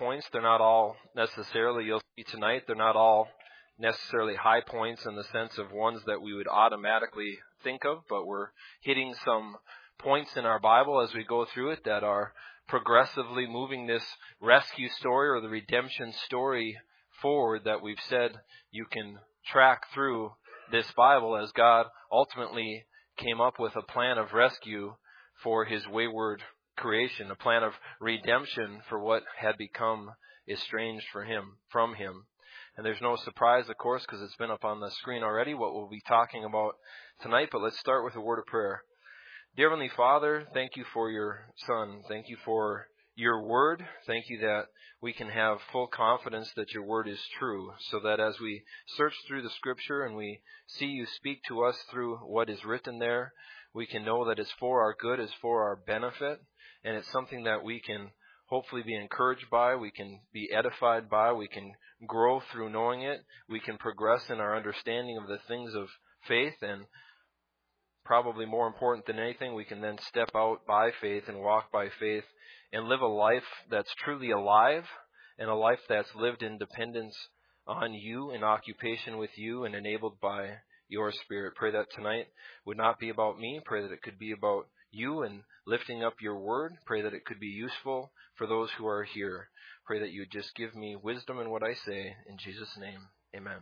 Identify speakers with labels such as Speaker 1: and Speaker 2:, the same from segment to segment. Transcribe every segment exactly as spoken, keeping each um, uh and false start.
Speaker 1: points. They're not all necessarily, you'll see tonight, they're not all necessarily high points in the sense of ones that we would automatically think of, but we're hitting some points in our Bible as we go through it that are progressively moving this rescue story or the redemption story forward that we've said you can track through this Bible as God ultimately came up with a plan of rescue for His wayward creation, a plan of redemption for what had become estranged for him, from Him. And there's no surprise, of course, because it's been up on the screen already, what we'll be talking about tonight. But let's start with a word of prayer. Dear Heavenly Father, thank you for your Son. Thank you for your word. Thank you that we can have full confidence that your word is true, so that as we search through the Scripture and we see you speak to us through what is written there, we can know that it's for our good, it's for our benefit, and it's something that we can hopefully be encouraged by, we can be edified by, we can grow through knowing it, we can progress in our understanding of the things of faith, and probably more important than anything, we can then step out by faith and walk by faith and live a life that's truly alive and a life that's lived in dependence on you, in occupation with you, and enabled by your Spirit. Pray that tonight would not be about me. Pray that it could be about you and lifting up your word. Pray that it could be useful for those who are here. Pray that you would just give me wisdom in what I say. In Jesus' name, amen.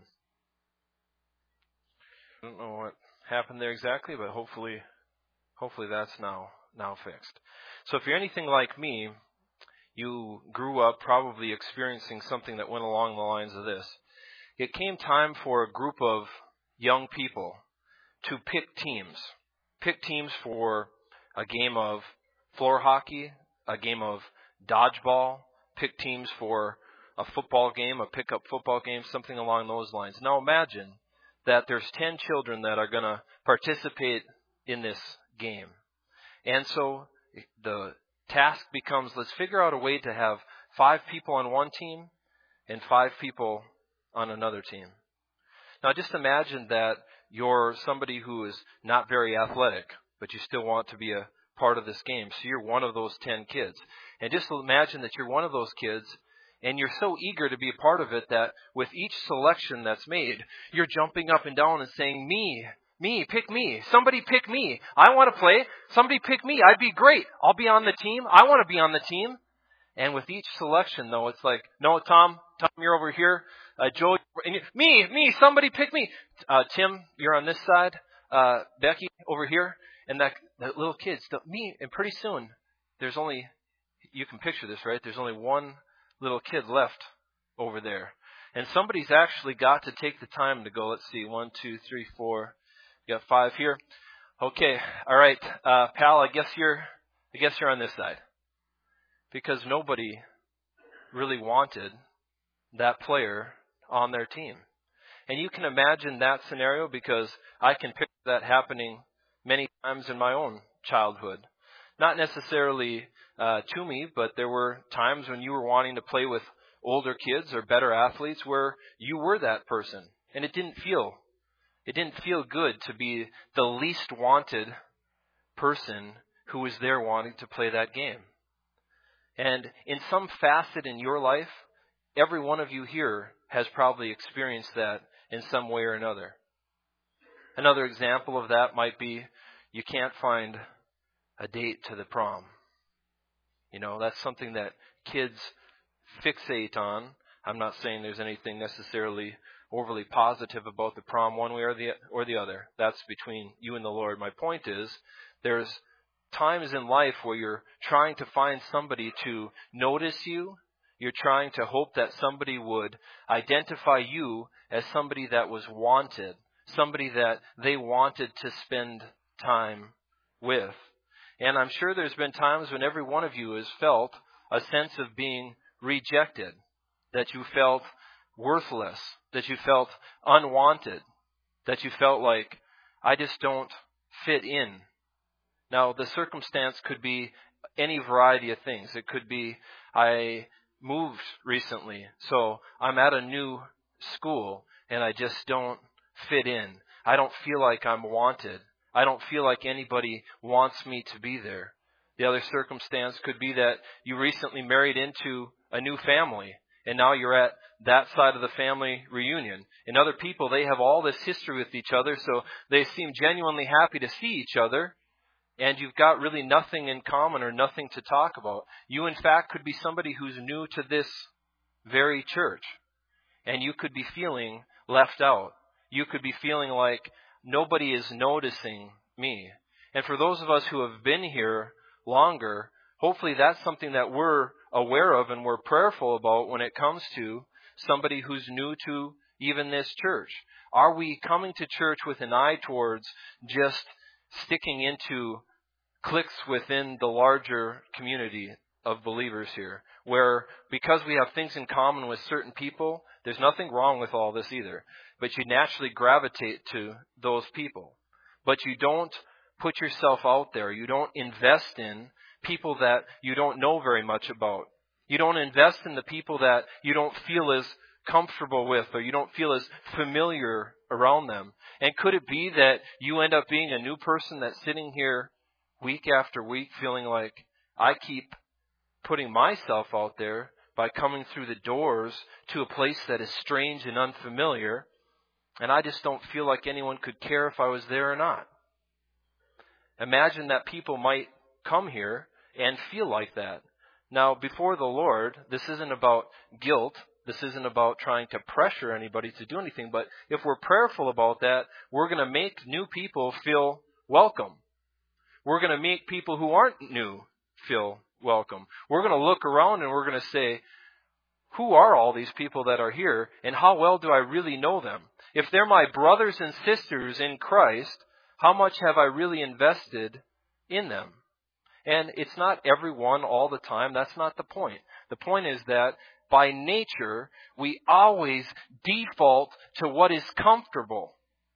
Speaker 1: I don't know what happened there exactly, but hopefully hopefully that's now now fixed. So if you're anything like me, you grew up probably experiencing something that went along the lines of this. It came time for a group of young people to pick teams. Pick teams for a game of floor hockey, a game of dodgeball, pick teams for a football game, a pickup football game, something along those lines. Now imagine that there's ten children that are going to participate in this game. And so the task becomes, let's figure out a way to have five people on one team and five people on another team. Now just imagine that you're somebody who is not very athletic, but you still want to be a part of this game. So you're one of those ten kids. And just imagine that you're one of those kids and you're so eager to be a part of it that with each selection that's made, you're jumping up and down and saying, me, me, pick me. Somebody pick me. I want to play. Somebody pick me. I'd be great. I'll be on the team. I want to be on the team. And with each selection, though, it's like, no, Tom, Tom, you're over here. Uh, Joe, and you, me, me, somebody pick me. Uh, Tim, you're on this side. Uh, Becky, over here. And that, that little kid's, the, me, and pretty soon, there's only, you can picture this, right? There's only one little kid left over there. And somebody's actually got to take the time to go, let's see, one, two, three, four, you got five here. Okay, all right, uh, pal, I guess you're, I guess you're on this side. Because nobody really wanted that player on their team. And you can imagine that scenario because I can picture that happening many times in my own childhood. Not necessarily uh, to me, but there were times when you were wanting to play with older kids or better athletes where you were that person. And it didn't feel, it didn't feel good to be the least wanted person who was there wanting to play that game. And in some facet in your life, every one of you here has probably experienced that in some way or another. Another example of that might be you can't find a date to the prom. You know, that's something that kids fixate on. I'm not saying there's anything necessarily overly positive about the prom one way or the or the other. That's between you and the Lord. My point is, there's times in life where you're trying to find somebody to notice you. You're trying to hope that somebody would identify you as somebody that was wanted, somebody that they wanted to spend time with. And I'm sure there's been times when every one of you has felt a sense of being rejected, that you felt worthless, that you felt unwanted, that you felt like, I just don't fit in. Now, the circumstance could be any variety of things. It could be, I moved recently, so I'm at a new school, and I just don't fit in. I don't feel like I'm wanted. I don't feel like anybody wants me to be there. The other circumstance could be that you recently married into a new family. And now you're at that side of the family reunion. And other people, they have all this history with each other, so they seem genuinely happy to see each other. And you've got really nothing in common or nothing to talk about. You, in fact, could be somebody who's new to this very church. And you could be feeling left out. You could be feeling like nobody is noticing me. And for those of us who have been here longer, hopefully that's something that we're aware of and we're prayerful about when it comes to somebody who's new to even this church. Are we coming to church with an eye towards just sticking into cliques within the larger community of believers here, where because we have things in common with certain people, there's nothing wrong with all this either, but you naturally gravitate to those people. But you don't put yourself out there. You don't invest in people that you don't know very much about. You don't invest in the people that you don't feel as comfortable with, or you don't feel as familiar around them. And could it be that you end up being a new person that's sitting here week after week feeling like, I keep putting myself out there by coming through the doors to a place that is strange and unfamiliar, and I just don't feel like anyone could care if I was there or not. Imagine that people might come here and feel like that. Now, before the Lord, this isn't about guilt. This isn't about trying to pressure anybody to do anything. But if we're prayerful about that, we're going to make new people feel welcome. We're going to make people who aren't new feel welcome. We're going to look around and we're going to say, who are all these people that are here, and how well do I really know them? If they're my brothers and sisters in Christ, how much have I really invested in them? And it's not everyone all the time. That's not the point. The point is that by nature, we always default to what is comfortable.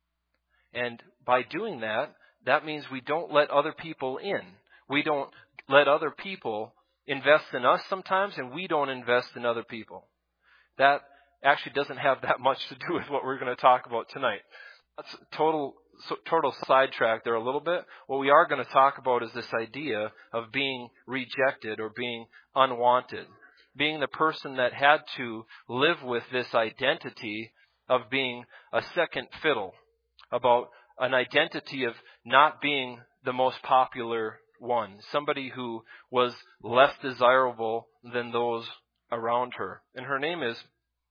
Speaker 1: And by doing that, that means we don't let other people in. We don't let other people invest in us sometimes, and we don't invest in other people. That actually doesn't have that much to do with what we're going to talk about tonight. That's total So, total sidetrack there a little bit. What we are going to talk about is this idea of being rejected or being unwanted. Being the person that had to live with this identity of being a second fiddle. About an identity of not being the most popular one. Somebody who was less desirable than those around her. And her name is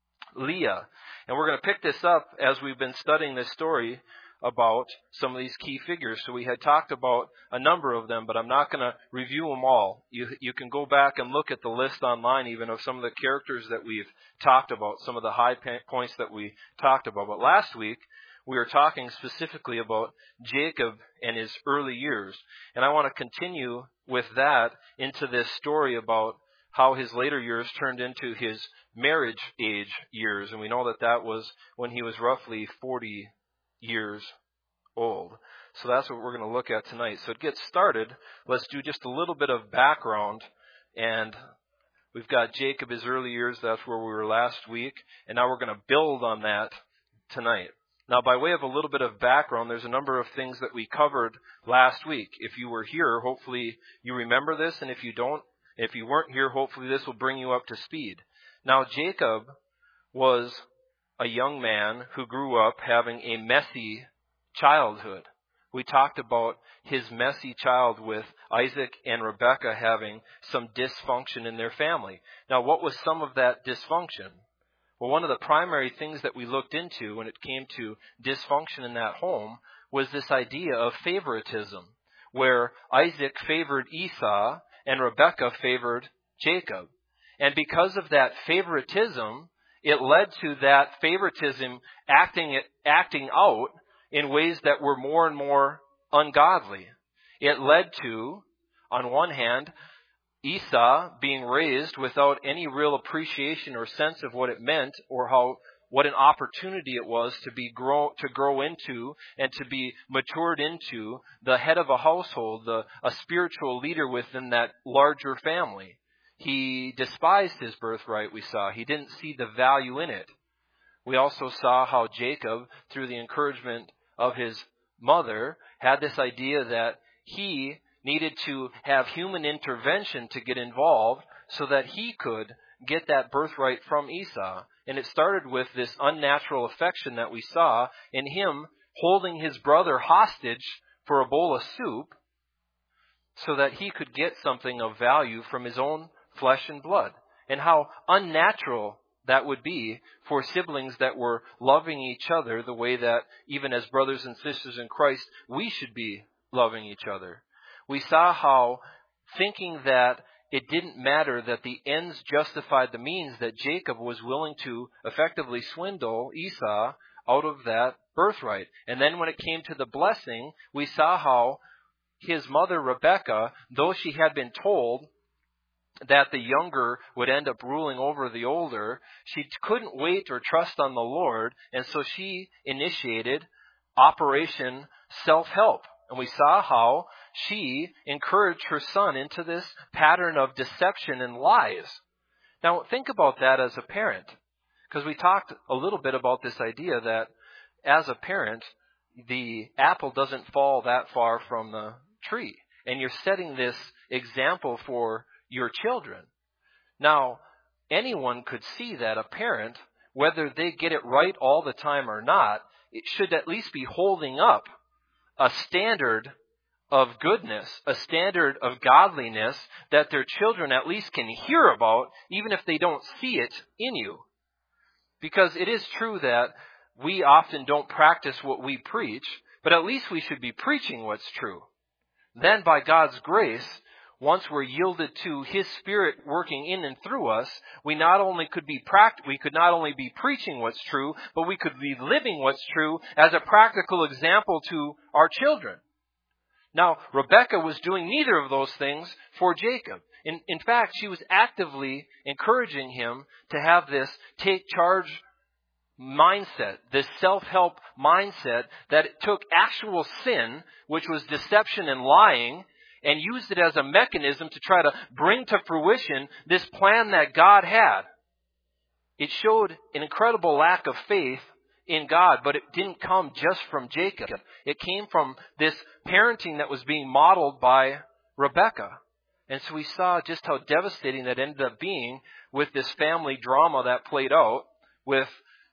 Speaker 1: Leah. And we're going to pick this up as we've been studying this story about some of these key figures. So we had talked about a number of them, but I'm not going to review them all. You you can go back and look at the list online even of some of the characters that we've talked about, some of the high points that we talked about. But last week, we were talking specifically about Jacob and his early years. And I want to continue with that into this story about how his later years turned into his marriage age years. And we know that that was when he was roughly forty years old. So that's what we're going to look at tonight. So to get started, let's do just a little bit of background. And we've got Jacob, his early years. That's where we were last week. And now we're going to build on that tonight. Now, by way of a little bit of background, there's a number of things that we covered last week. If you were here, hopefully you remember this. And if you don't, if you weren't here, hopefully this will bring you up to speed. Now, Jacob was a young man who grew up having a messy childhood. We talked about his messy child with Isaac and Rebekah having some dysfunction in their family. Now, what was some of that dysfunction? Well, one of the primary things that we looked into when it came to dysfunction in that home was this idea of favoritism, where Isaac favored Esau and Rebekah favored Jacob. And because of that favoritism, it led to that favoritism acting acting out in ways that were more and more ungodly. It led to, on one hand, Esau being raised without any real appreciation or sense of what it meant or how what an opportunity it was to be grow to grow into and to be matured into the head of a household, the, a spiritual leader within that larger family. He despised his birthright, we saw. He didn't see the value in it. We also saw how Jacob, through the encouragement of his mother, had this idea that he needed to have human intervention to get involved so that he could get that birthright from Esau. And it started with this unnatural affection that we saw in him holding his brother hostage for a bowl of soup so that he could get something of value from his own flesh and blood. And how unnatural that would be for siblings that were loving each other the way that even as brothers and sisters in Christ, we should be loving each other. We saw how thinking that it didn't matter that the ends justified the means, that Jacob was willing to effectively swindle Esau out of that birthright. And then when it came to the blessing, we saw how his mother Rebekah, though she had been told that the younger would end up ruling over the older, she couldn't wait or trust on the Lord, and so she initiated Operation Self-Help. And we saw how she encouraged her son into this pattern of deception and lies. Now, think about that as a parent, because we talked a little bit about this idea that as a parent, the apple doesn't fall that far from the tree. And you're setting this example for your children. Now, anyone could see that a parent, whether they get it right all the time or not, it should at least be holding up a standard of goodness, a standard of godliness that their children at least can hear about, even if they don't see it in you. Because it is true that we often don't practice what we preach, but at least we should be preaching what's true. Then by God's grace, once we're yielded to His Spirit working in and through us, we not only could be pract- we could not only be preaching what's true, but we could be living what's true as a practical example to our children. Now, Rebekah was doing neither of those things for Jacob. In, in fact, she was actively encouraging him to have this take charge mindset, this self-help mindset that took actual sin, which was deception and lying, and used it as a mechanism to try to bring to fruition this plan that God had. It showed an incredible lack of faith in God, but it didn't come just from Jacob. It came from this parenting that was being modeled by Rebekah. And so we saw just how devastating that ended up being with this family drama that played out, with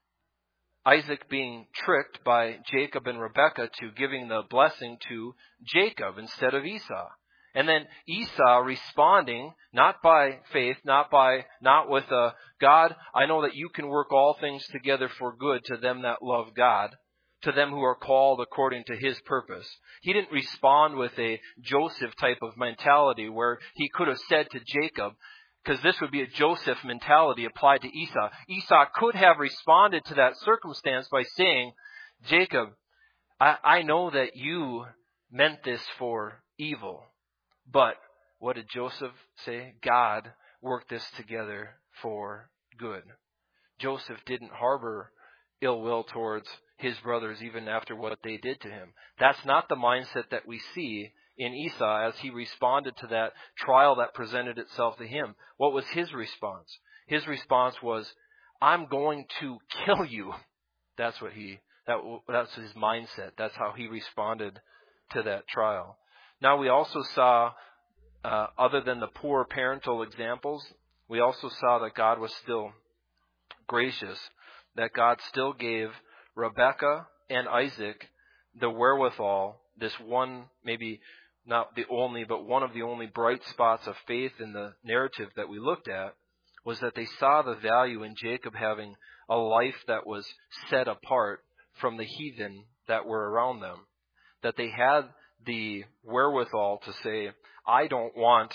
Speaker 1: Isaac being tricked by Jacob and Rebekah to giving the blessing to Jacob instead of Esau. And then Esau responding, not by faith, not by, not with a, God, I know that you can work all things together for good to them that love God, to them who are called according to His purpose. He didn't respond with a Joseph type of mentality where he could have said to Jacob, because this would be a Joseph mentality applied to Esau. Esau could have responded to that circumstance by saying, Jacob, I, I know that you meant this for evil. But what did Joseph say? God worked this together for good. Joseph didn't harbor ill will towards his brothers even after what they did to him. That's not the mindset that we see in Esau as he responded to that trial that presented itself to him. What was his response? His response was, I'm going to kill you. That's what he, that, that's his mindset. That's how he responded to that trial. Now we also saw, uh, other than the poor parental examples, we also saw that God was still gracious, that God still gave Rebekah and Isaac the wherewithal, this one, maybe not the only, but one of the only bright spots of faith in the narrative that we looked at, was that they saw the value in Jacob having a life that was set apart from the heathen that were around them. That they had the wherewithal to say, I don't want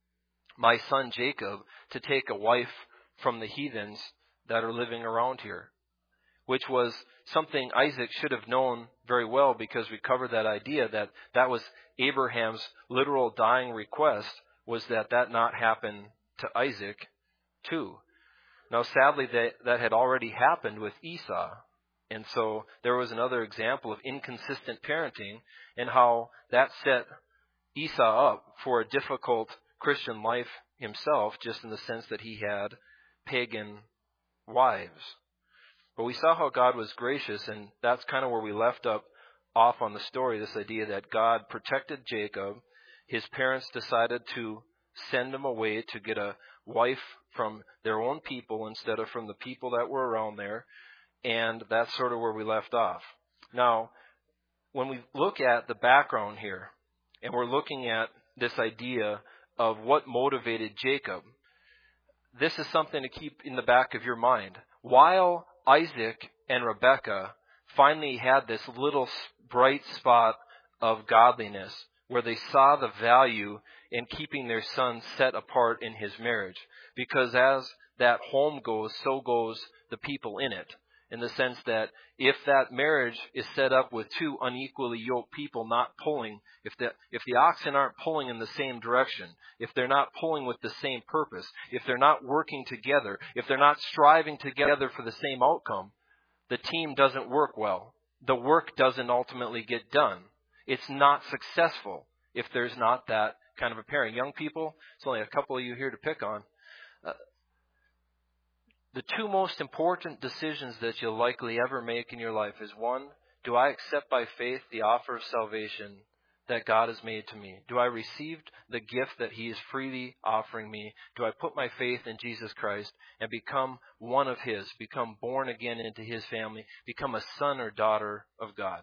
Speaker 1: my son Jacob to take a wife from the heathens that are living around here. Which was something Isaac should have known very well, because we covered that idea that that was Abraham's literal dying request, was that that not happen to Isaac too. Now sadly that, that had already happened with Esau. And so there was another example of inconsistent parenting and how that set Esau up for a difficult Christian life himself, just in the sense that he had pagan wives. But we saw how God was gracious, and that's kind of where we left up off on the story, this idea that God protected Jacob. His parents decided to send him away to get a wife from their own people instead of from the people that were around there. And that's sort of where we left off. Now, when we look at the background here, and we're looking at this idea of what motivated Jacob, this is something to keep in the back of your mind. While Isaac and Rebekah finally had this little bright spot of godliness where they saw the value in keeping their son set apart in his marriage. Because as that home goes, so goes the people in it. In the sense that if that marriage is set up with two unequally yoked people not pulling, if the, if the oxen aren't pulling in the same direction, if they're not pulling with the same purpose, if they're not working together, if they're not striving together for the same outcome, the team doesn't work well. The work doesn't ultimately get done. It's not successful if there's not that kind of a pairing. Young people, it's only a couple of you here to pick on. Uh, the two most important decisions that you'll likely ever make in your life is, one, do I accept by faith the offer of salvation that God has made to me? Do I receive the gift that He is freely offering me? Do I put my faith in Jesus Christ and become one of His, become born again into His family, become a son or daughter of God?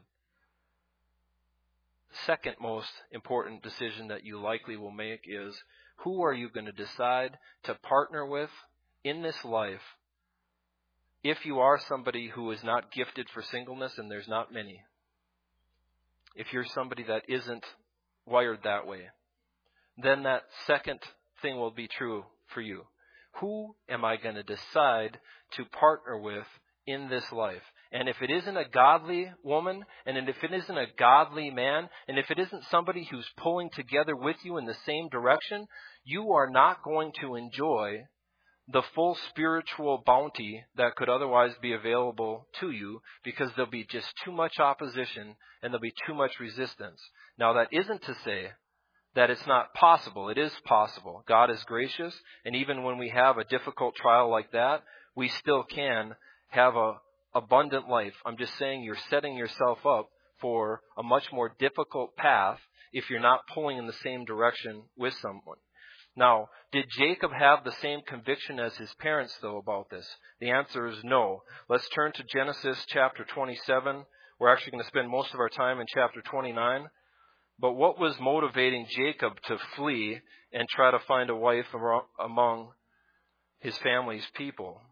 Speaker 1: The second most important decision that you likely will make is, who are you going to decide to partner with in this life if you are somebody who is not gifted for singleness, and there's not many? If you're somebody that isn't wired that way, then that second thing will be true for you. Who am I going to decide to partner with in this life? And if it isn't a godly woman, and if it isn't a godly man, and if it isn't somebody who's pulling together with you in the same direction, you are not going to enjoy the full spiritual bounty that could otherwise be available to you, because there'll be just too much opposition and there'll be too much resistance. Now, that isn't to say that it's not possible. It is possible. God is gracious, and even when we have a difficult trial like that, we still can have a abundant life. I'm just saying you're setting yourself up for a much more difficult path if you're not pulling in the same direction with someone. Now, did Jacob have the same conviction as his parents, though, about this? The answer is no. Let's turn to Genesis chapter twenty-seven. We're actually going to spend most of our time in chapter twenty-nine. But what was motivating Jacob to flee and try to find a wife among his family's people?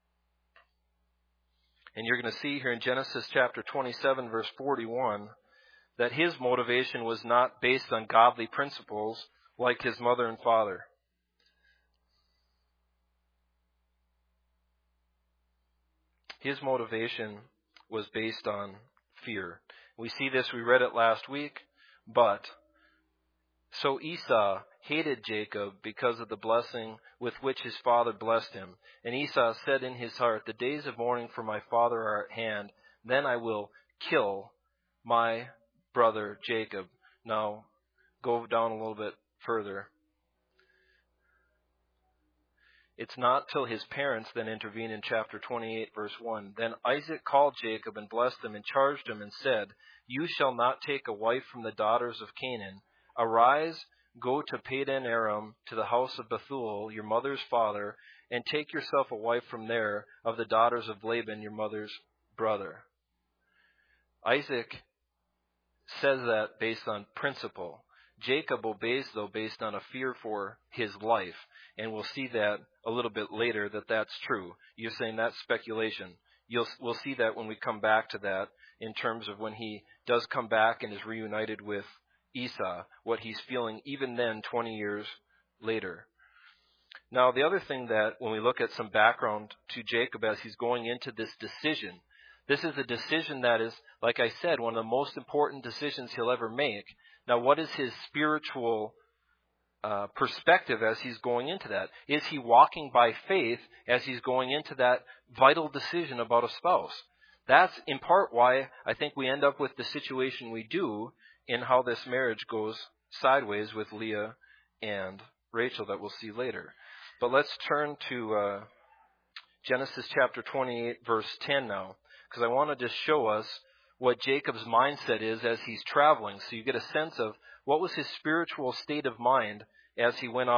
Speaker 1: And you're going to see here in Genesis chapter twenty-seven, verse forty-one, that his motivation was not based on godly principles like his mother and father. His motivation was based on fear. We see this, we read it last week, but so Esau hated Jacob because of the blessing with which his father blessed him. And Esau said in his heart, the days of mourning for my father are at hand. Then I will kill my brother Jacob. Now, go down a little bit further. It's not till his parents then intervene in chapter twenty-eight, verse one. Then Isaac called Jacob and blessed him and charged him and said, you shall not take a wife from the daughters of Canaan. Arise, go to Padan Aram, to the house of Bethuel, your mother's father, and take yourself a wife from there of the daughters of Laban, your mother's brother. Isaac says that based on principle. Jacob obeys, though, based on a fear for his life. And we'll see that a little bit later, that that's true. You're saying that's speculation. You'll, we'll see that when we come back to that, in terms of when he does come back and is reunited with Esau, what he's feeling even then, twenty years later. Now, the other thing that, when we look at some background to Jacob as he's going into this decision, this is a decision that is, like I said, one of the most important decisions he'll ever make. Now, what is his spiritual uh, perspective as he's going into that? Is he walking by faith as he's going into that vital decision about a spouse? That's in part why I think we end up with the situation we do in how this marriage goes sideways with Leah and Rachel, that we'll see later. But let's turn to uh, Genesis chapter twenty-eight, verse ten now, because I want to just show us what Jacob's mindset is as he's traveling, so you get a sense of what was his spiritual state of mind as he went off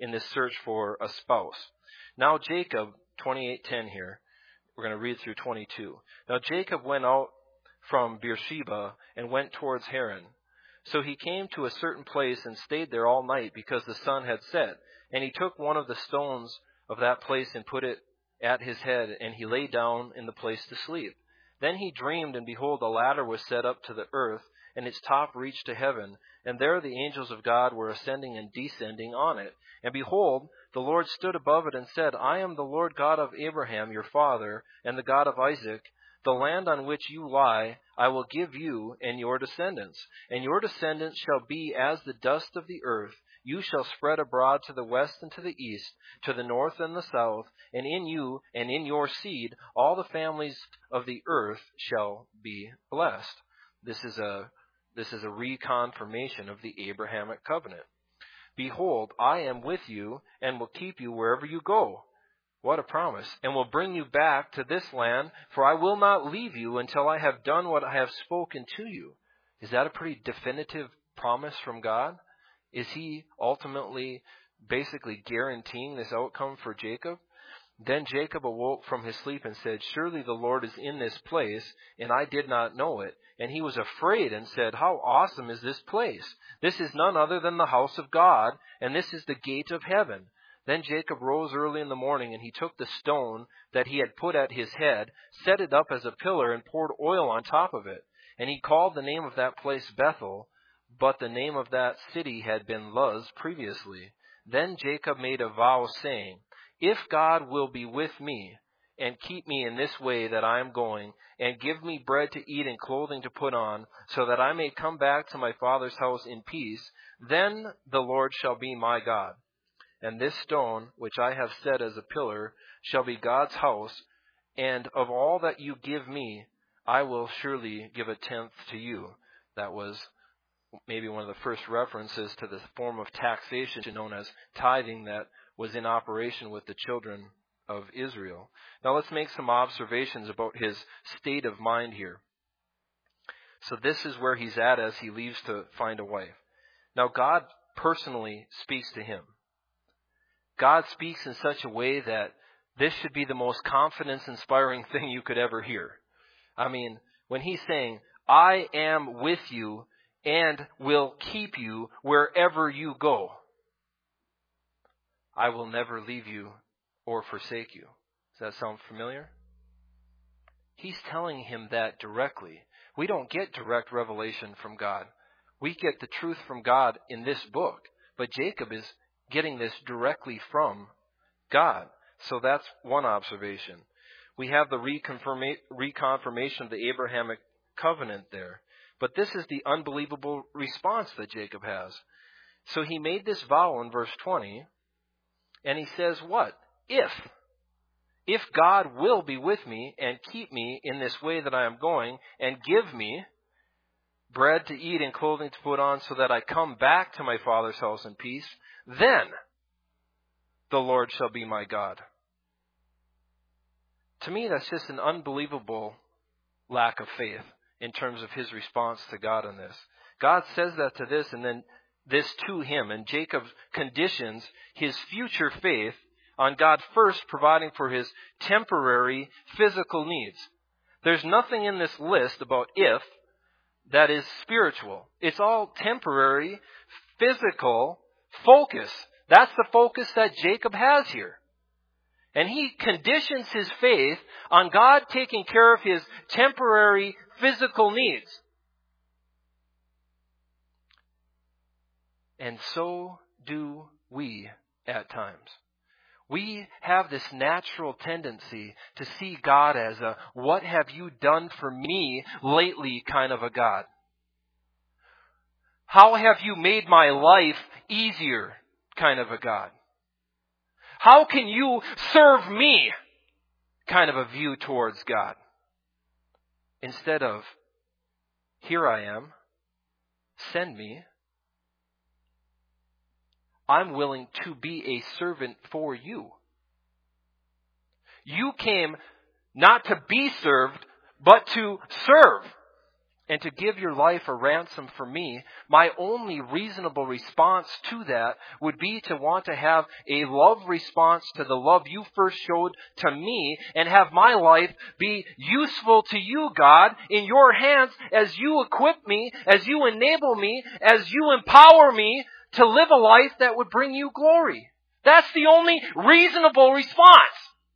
Speaker 1: in this search for a spouse. Now Jacob, twenty-eight ten here, we're going to read through twenty-two. Now Jacob went out from Beersheba and went towards Haran. So he came to a certain place and stayed there all night because the sun had set. And he took one of the stones of that place and put it at his head, and he lay down in the place to sleep. Then he dreamed, and behold, a ladder was set up to the earth, and its top reached to heaven. And there the angels of God were ascending and descending on it. And behold, the Lord stood above it and said, I am the Lord God of Abraham your father, and the God of Isaac. The land on which you lie I will give you and your descendants, and your descendants shall be as the dust of the earth. You shall spread abroad to the west and to the east, to the north and the south, and in you and in your seed all the families of the earth shall be blessed. This is a this is a reconfirmation of the Abrahamic covenant. Behold, I am with you and will keep you wherever you go. What a promise. And will bring you back to this land, for I will not leave you until I have done what I have spoken to you. Is that a pretty definitive promise from God? Is he ultimately basically guaranteeing this outcome for Jacob? Then Jacob awoke from his sleep and said, Surely the Lord is in this place, and I did not know it. And he was afraid and said, How awesome is this place! This is none other than the house of God, and this is the gate of heaven. Then Jacob rose early in the morning, and he took the stone that he had put at his head, set it up as a pillar, and poured oil on top of it. And he called the name of that place Bethel, but the name of that city had been Luz previously. Then Jacob made a vow, saying, If God will be with me, and keep me in this way that I am going, and give me bread to eat and clothing to put on, so that I may come back to my father's house in peace, then the Lord shall be my God. And this stone, which I have set as a pillar, shall be God's house, and of all that you give me, I will surely give a tenth to you. That was maybe one of the first references to the form of taxation known as tithing that was in operation with the children of Israel. Now let's make some observations about his state of mind here. So this is where he's at as he leaves to find a wife. Now God personally speaks to him. God speaks in such a way that this should be the most confidence-inspiring thing you could ever hear. I mean, when he's saying, I am with you and will keep you wherever you go. I will never leave you or forsake you. Does that sound familiar? He's telling him that directly. We don't get direct revelation from God. We get the truth from God in this book. But Jacob is getting this directly from God. So that's one observation. We have the reconfirma- reconfirmation of the Abrahamic covenant there. But this is the unbelievable response that Jacob has. So he made this vow in verse twenty, and he says what? If. If God will be with me and keep me in this way that I am going, and give me bread to eat and clothing to put on, so that I come back to my father's house in peace, then the Lord shall be my God. To me, that's just an unbelievable lack of faith in terms of his response to God in this. God says that to this and then this to him. And Jacob conditions his future faith on God first providing for his temporary physical needs. There's nothing in this list about if that is spiritual. It's all temporary, physical focus. That's the focus that Jacob has here. And he conditions his faith on God taking care of his temporary physical needs. And so do we at times. We have this natural tendency to see God as a, what have you done for me lately kind of a God. How have you made my life easier kind of a God. How can you serve me kind of a view towards God. Instead of, here I am, send me. I'm willing to be a servant for you. You came not to be served, but to serve. and to give your life a ransom for me, my only reasonable response to that would be to want to have a love response to the love you first showed to me and have my life be useful to you, God, in your hands as you equip me, as you enable me, as you empower me to live a life that would bring you glory. That's the only reasonable response.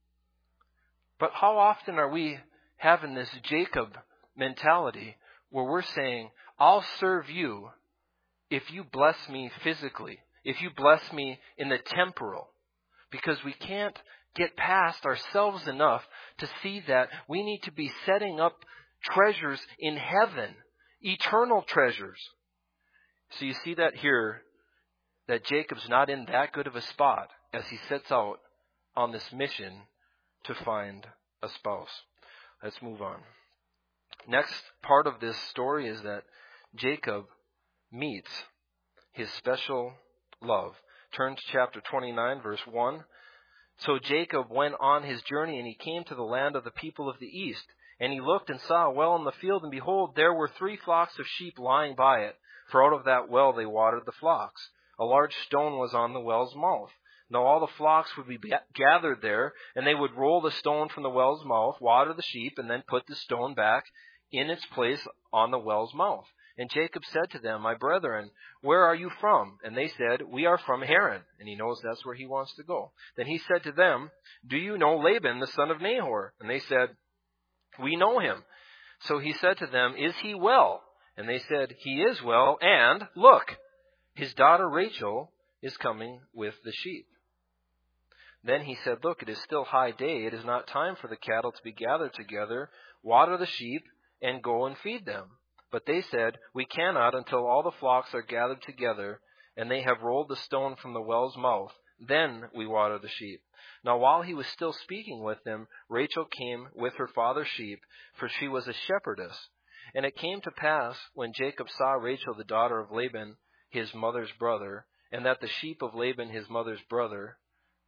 Speaker 1: But how often are we having this Jacob mentality where we're saying, I'll serve you if you bless me physically, if you bless me in the temporal, because we can't get past ourselves enough to see that we need to be setting up treasures in heaven, eternal treasures. So you see that here, that Jacob's not in that good of a spot as he sets out on this mission to find a spouse. Let's move on. Next part of this story is that Jacob meets his special love. Turn to chapter twenty-nine, verse one. So Jacob went on his journey, and he came to the land of the people of the east. And he looked and saw a well in the field, and behold, there were three flocks of sheep lying by it, for out of that well they watered the flocks. A large stone was on the well's mouth. Now all the flocks would be gathered there, and they would roll the stone from the well's mouth, water the sheep, and then put the stone back in its place on the well's mouth. And Jacob said to them, My brethren, where are you from? And they said, We are from Haran. And he knows that's where he wants to go. Then he said to them, Do you know Laban, the son of Nahor? And they said, We know him. So he said to them, Is he well? And they said, He is well, and look, his daughter Rachel is coming with the sheep. Then he said, Look, it is still high day. It is not time for the cattle to be gathered together. Water the sheep and go and feed them. But they said, We cannot until all the flocks are gathered together, and they have rolled the stone from the well's mouth. Then we water the sheep. Now while he was still speaking with them, Rachel came with her father's sheep, for she was a shepherdess. And it came to pass, when Jacob saw Rachel the daughter of Laban, his mother's brother, and that the sheep of Laban his mother's brother,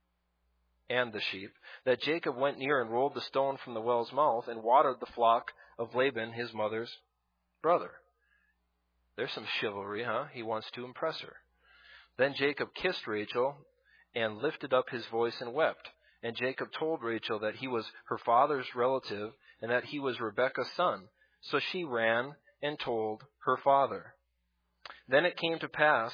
Speaker 1: and the sheep, that Jacob went near and rolled the stone from the well's mouth, and watered the flock of Laban his mother's brother. There's some chivalry, huh? He wants to impress her. Then Jacob kissed Rachel, and lifted up his voice and wept. And Jacob told Rachel that he was her father's relative, and that he was Rebekah's son. So she ran and told her father. Then it came to pass,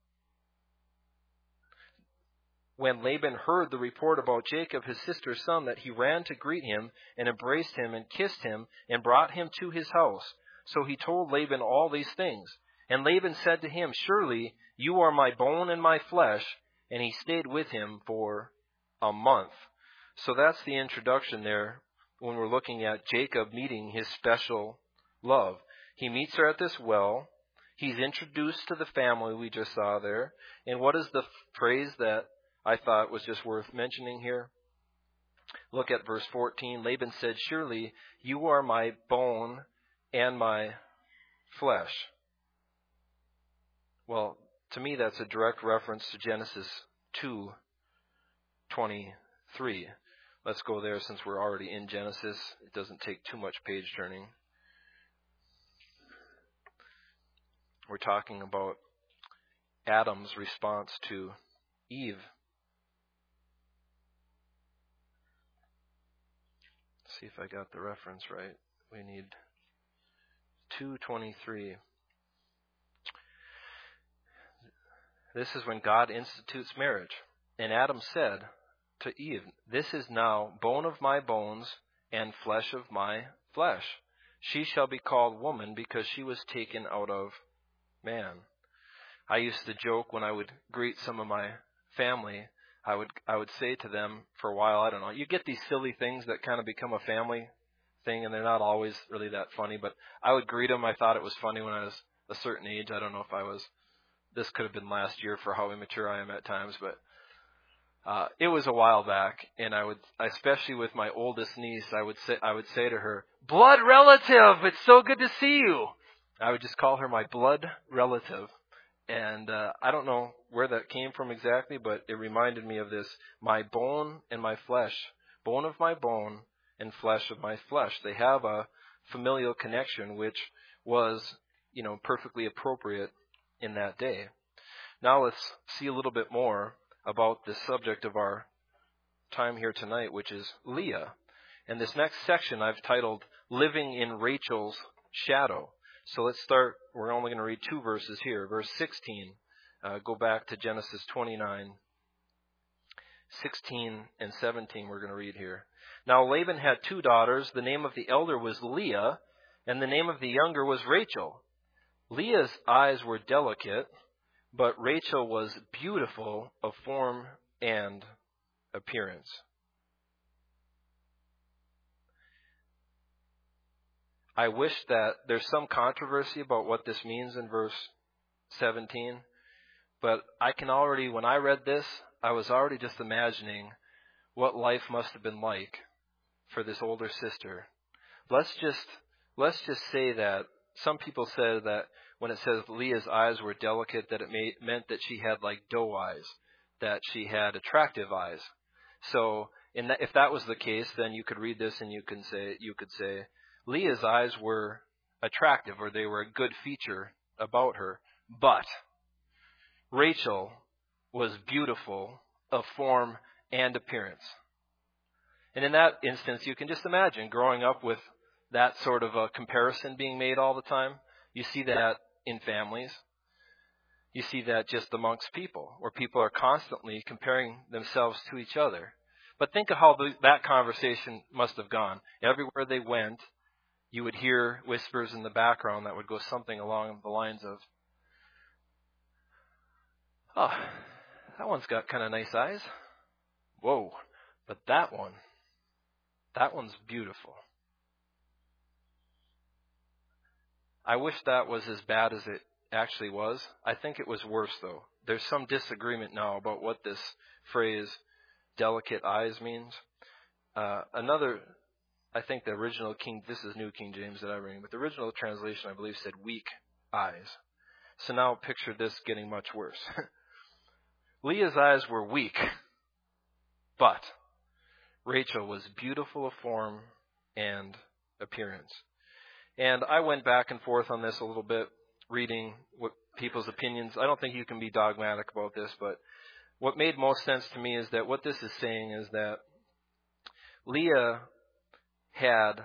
Speaker 1: when Laban heard the report about Jacob, his sister's son, that he ran to greet him, and embraced him, and kissed him, and brought him to his house. So he told Laban all these things. And Laban said to him, Surely you are my bone and my flesh. And he stayed with him for a month. So that's the introduction there when we're looking at Jacob meeting his special love. He meets her at this well. He's introduced to the family we just saw there. And what is the phrase that I thought was just worth mentioning here? Look at verse fourteen. Laban said, Surely you are my bone and my flesh. Well, to me that's a direct reference to Genesis two twenty-three. Let's go there since we're already in Genesis. It doesn't take too much page turning. We're talking about Adam's response to Eve. Let's see if I got the reference right. We need two twenty-three. This is when God institutes marriage. And Adam said to Eve, This is now bone of my bones and flesh of my flesh. She shall be called woman because she was taken out of man. I used to joke when I would greet some of my family, I would I would say to them for a while, I don't know, you get these silly things that kind of become a family thing, and they're not always really that funny, but I would greet them. I thought it was funny when I was a certain age. I don't know if I was, this could have been last year for how immature I am at times, but uh, it was a while back, and I would, especially with my oldest niece, I would say, I would say to her, blood relative, it's so good to see you. I would just call her my blood relative. And uh, I don't know where that came from exactly, but it reminded me of this. My bone and my flesh, bone of my bone and flesh of my flesh. They have a familial connection, which was, you know, perfectly appropriate in that day. Now let's see a little bit more about the subject of our time here tonight, which is Leah. And this next section I've titled Living in Rachel's Shadow. So let's start, we're only going to read two verses here. Verse sixteen, uh, go back to Genesis twenty-nine. sixteen and seventeen we're going to read here. Now Laban had two daughters. The name of the elder was Leah, and the name of the younger was Rachel. Leah's eyes were delicate, but Rachel was beautiful of form and appearance. I wish that there's some controversy about what this means in verse seventeen, but I can already, when I read this, I was already just imagining what life must have been like for this older sister. Let's just let's just say that some people said that when it says Leah's eyes were delicate, that it made, meant that she had like doe eyes, that she had attractive eyes. So in that, if that was the case, then you could read this and you can say you could say Leah's eyes were attractive, or they were a good feature about her, but Rachel was beautiful of form and appearance. And in that instance, you can just imagine growing up with that sort of a comparison being made all the time. You see that in families. You see that just amongst people, where people are constantly comparing themselves to each other. But think of how the, that conversation must have gone. Everywhere they went, you would hear whispers in the background that would go something along the lines of, oh, that one's got kind of nice eyes. Whoa, but that one, that one's beautiful. I wish that was as bad as it actually was. I think it was worse, though. There's some disagreement now about what this phrase, delicate eyes, means. Uh, another, I think the original King, this is New King James that I read, but the original translation, I believe, said weak eyes. So now picture this getting much worse. Leah's eyes were weak, but Rachel was beautiful of form and appearance. And I went back and forth on this a little bit, reading what people's opinions. I don't think you can be dogmatic about this, but what made most sense to me is that what this is saying is that Leah had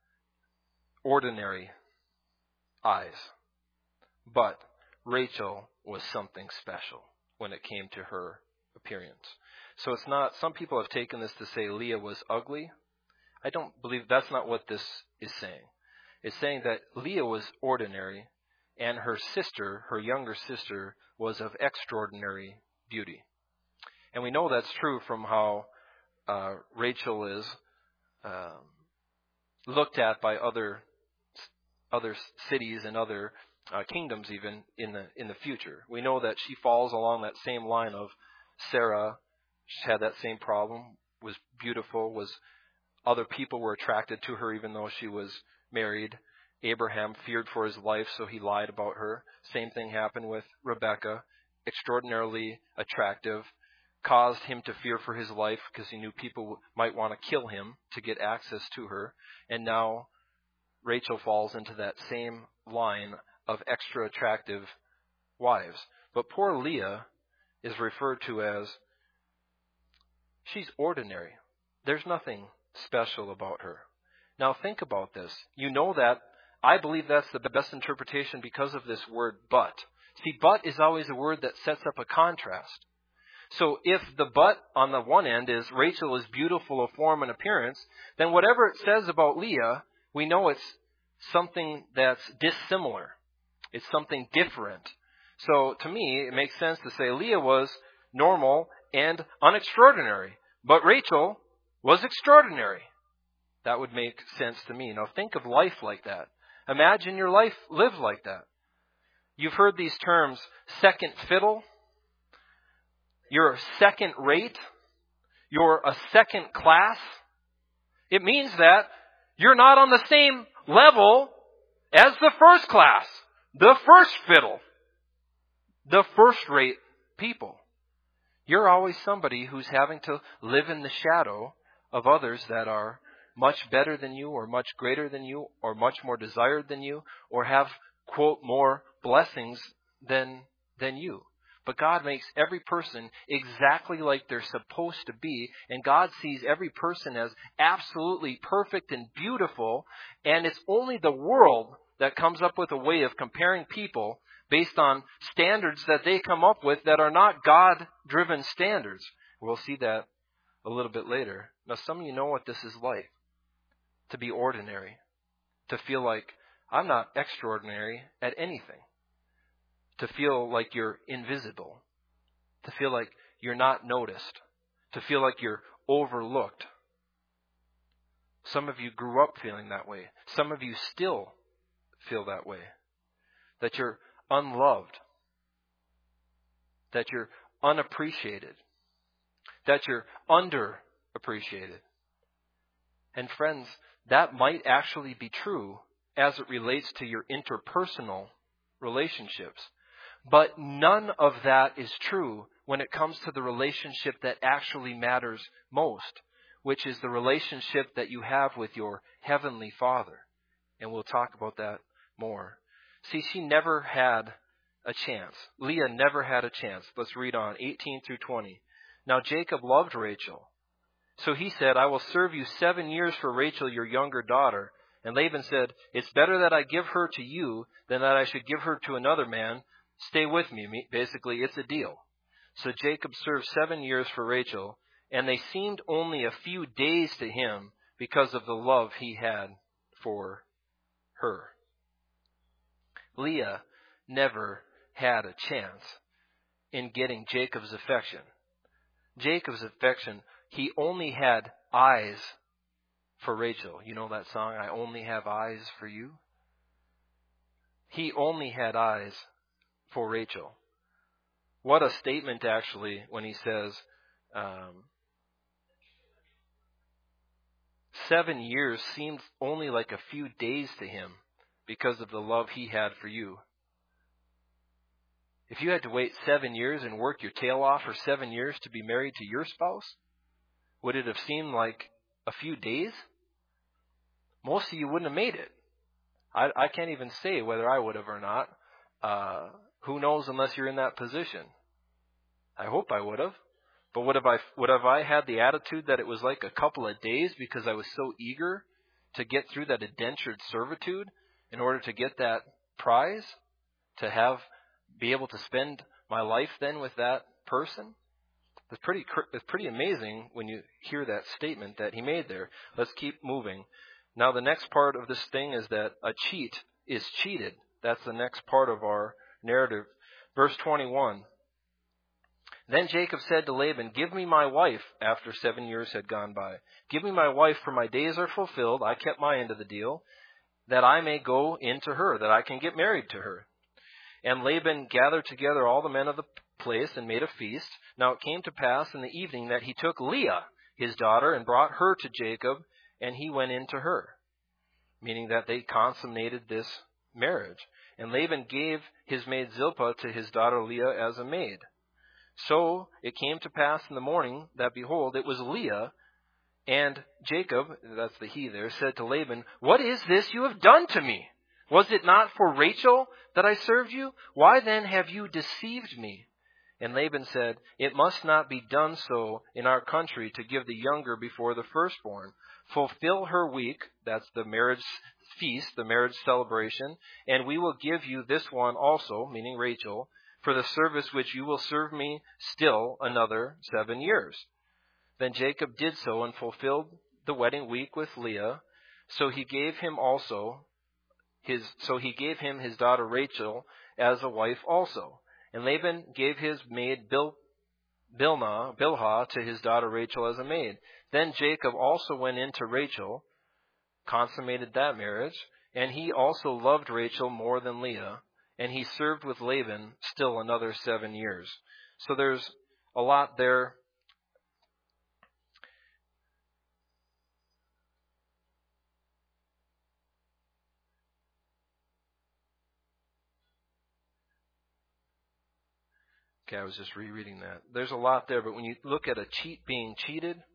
Speaker 1: ordinary eyes, but Rachel was something special when it came to her appearance. So it's not, some people have taken this to say Leah was ugly. I don't believe, that's not what this is saying. It's saying that Leah was ordinary, and her sister, her younger sister, was of extraordinary beauty. And we know that's true from how uh, Rachel is uh, looked at by other other cities and other uh, kingdoms even in the in the future. We know that she falls along that same line of Sarah. She had that same problem, was beautiful, was other people were attracted to her even though she was married. Abraham feared for his life, so he lied about her. Same thing happened with Rebekah, extraordinarily attractive, caused him to fear for his life because he knew people might want to kill him to get access to her. And now Rachel falls into that same line of extra attractive wives. But poor Leah is referred to as, she's ordinary. There's nothing special about her. Now think about this. You know that, I believe that's the best interpretation because of this word but. See, but is always a word that sets up a contrast. So if the but on the one end is Rachel is beautiful of form and appearance, then whatever it says about Leah, we know it's something that's dissimilar. It's something different. So to me, it makes sense to say Leah was normal and unextraordinary, but Rachel was extraordinary. That would make sense to me. Now think of life like that. Imagine your life lived like that. You've heard these terms, second fiddle. You're second rate. You're a second class. It means that you're not on the same level as the first class, the first fiddle, the first rate people. You're always somebody who's having to live in the shadow of others that are much better than you or much greater than you or much more desired than you or have, quote, more blessings than, than you. But God makes every person exactly like they're supposed to be, and God sees every person as absolutely perfect and beautiful, and it's only the world that comes up with a way of comparing people based on standards that they come up with that are not God-driven standards. We'll see that a little bit later. Now, some of you know what this is like, to be ordinary, to feel like I'm not extraordinary at anything, to feel like you're invisible, to feel like you're not noticed, to feel like you're overlooked. Some of you grew up feeling that way. Some of you still feel that way, that you're unloved, that you're unappreciated, that you're underappreciated. And friends, that might actually be true as it relates to your interpersonal relationships. But none of that is true when it comes to the relationship that actually matters most, which is the relationship that you have with your Heavenly Father. And we'll talk about that more. See, she never had a chance. Leah never had a chance. Let's read on, eighteen through twenty. Now Jacob loved Rachel. So he said, I will serve you seven years for Rachel, your younger daughter. And Laban said, it's better that I give her to you than that I should give her to another man. Stay with me. Basically, it's a deal. So Jacob served seven years for Rachel, and they seemed only a few days to him because of the love he had for her. Leah never had a chance in getting Jacob's affection. Jacob's affection, he only had eyes for Rachel. You know that song, I Only Have Eyes for You? He only had eyes for Rachel. What a statement, actually, when he says, um, seven years seemed only like a few days to him because of the love he had for you. If you had to wait seven years and work your tail off for seven years to be married to your spouse, would it have seemed like a few days? Most of you wouldn't have made it. I, I can't even say whether I would have or not. Uh, who knows unless you're in that position. I hope I would have. But would have I would have I had the attitude that it was like a couple of days because I was so eager to get through that indentured servitude in order to get that prize, to have be able to spend my life then with that person? It's pretty it's pretty amazing when you hear that statement that he made there. Let's keep moving. Now the next part of this thing is that a cheat is cheated. That's the next part of our narrative. Verse twenty-one. Then Jacob said to Laban, give me my wife after seven years had gone by. Give me my wife, for my days are fulfilled. I kept my end of the deal, that I may go in to her, that I can get married to her. And Laban gathered together all the men of the place and made a feast. Now it came to pass in the evening that he took Leah, his daughter, and brought her to Jacob, and he went in to her. Meaning that they consummated this marriage. And Laban gave his maid Zilpah to his daughter Leah as a maid. So it came to pass in the morning that, behold, it was Leah, and Jacob, that's the he there, said to Laban, what is this you have done to me? Was it not for Rachel that I served you? Why then have you deceived me? And Laban said, it must not be done so in our country to give the younger before the firstborn. Fulfill her week, that's the marriage feast, the marriage celebration, and we will give you this one also, meaning Rachel, for the service which you will serve me still another seven years. Then Jacob did so and fulfilled the wedding week with Leah. So he gave him also his, so he gave him his daughter Rachel as a wife also. And Laban gave his maid Bil, Bilnah, Bilhah to his daughter Rachel as a maid. Then Jacob also went in to Rachel, consummated that marriage, and he also loved Rachel more than Leah. And he served with Laban still another seven years. So there's a lot there. Okay, I was just rereading that. There's a lot there, but when you look at a cheat being cheated,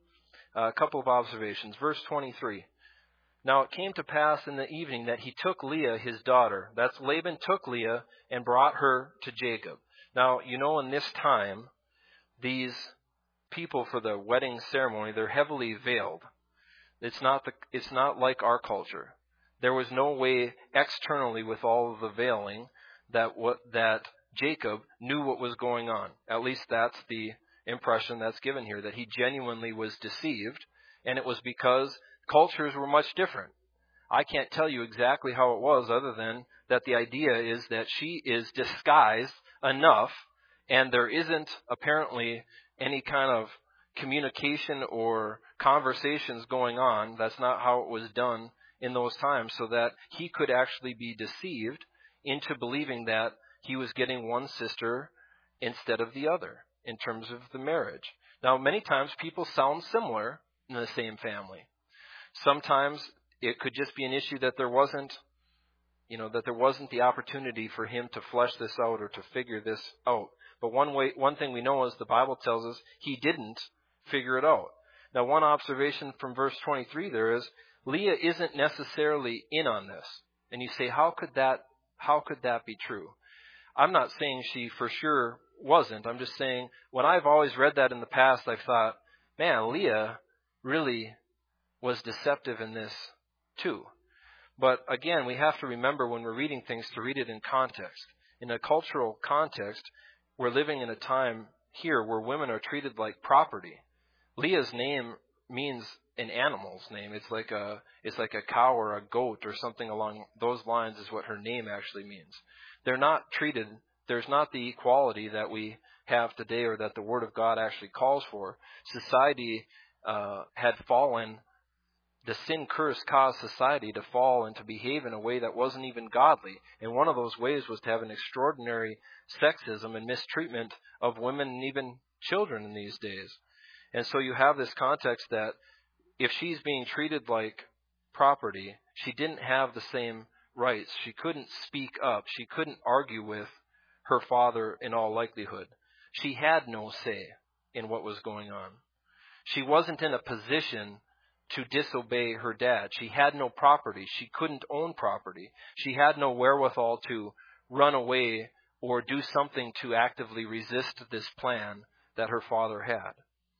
Speaker 1: Uh, a couple of observations. Verse twenty-three. Now it came to pass in the evening that he took Leah, his daughter. That's Laban took Leah and brought her to Jacob. Now, you know, in this time, these people for the wedding ceremony, they're heavily veiled. It's not the, it's not like our culture. There was no way externally with all of the veiling that what, that Jacob knew what was going on. At least that's the impression that's given here, that he genuinely was deceived, and it was because cultures were much different. I can't tell you exactly how it was, other than that the idea is that she is disguised enough, and there isn't apparently any kind of communication or conversations going on. That's not how it was done in those times, so that he could actually be deceived into believing that he was getting one sister instead of the other in terms of the marriage. Now, many times people sound similar in the same family. Sometimes it could just be an issue that there wasn't, you know, that there wasn't the opportunity for him to flesh this out or to figure this out. But one way, one thing we know is the Bible tells us he didn't figure it out. Now, one observation from verse twenty-three there is Leah isn't necessarily in on this. And you say, how could that, how could that be true? I'm not saying she for sure wasn't. I'm just saying when I've always read that in the past, I've thought, man, Leah really was deceptive in this too. But again, we have to remember when we're reading things to read it in context. In a cultural context, we're living in a time here where women are treated like property. Leah's name means an animal's name. It's like a it's like a cow or a goat or something along those lines is what her name actually means. They're not treated, there's not the equality that we have today or that the Word of God actually calls for. Society uh, had fallen. The sin curse caused society to fall and to behave in a way that wasn't even godly. And one of those ways was to have an extraordinary sexism and mistreatment of women and even children in these days. And so you have this context that if she's being treated like property, she didn't have the same rights. She couldn't speak up. She couldn't argue with her father in all likelihood. She had no say in what was going on. She wasn't in a position to disobey her dad. She had no property. She couldn't own property. She had no wherewithal to run away or do something to actively resist this plan that her father had.